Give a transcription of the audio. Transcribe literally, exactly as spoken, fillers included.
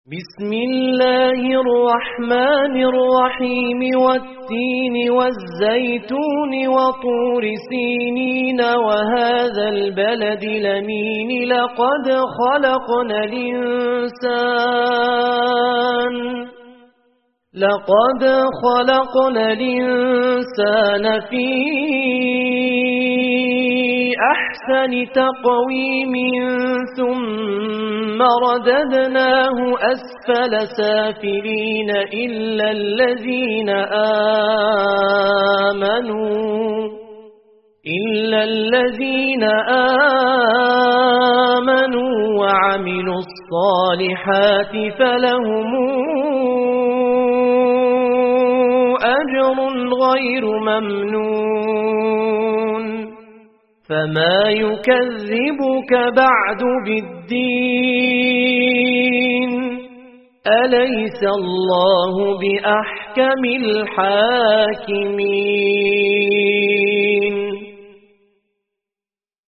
بسم الله الرحمن الرحيم والتين والزيتون وطور سينين وهذا البلد الأمين لقد خلقنا الإنسان لقد خلقنا الإنسان في أحسن تقويم ثم رددناه أسفل سافلين إلا الذين آمنوا إلا الذين آمنوا وعملوا الصالحات فلهم أجر غير ممنون فما يكذبك بعد بالدين أليس الله بأحكم الحاكمين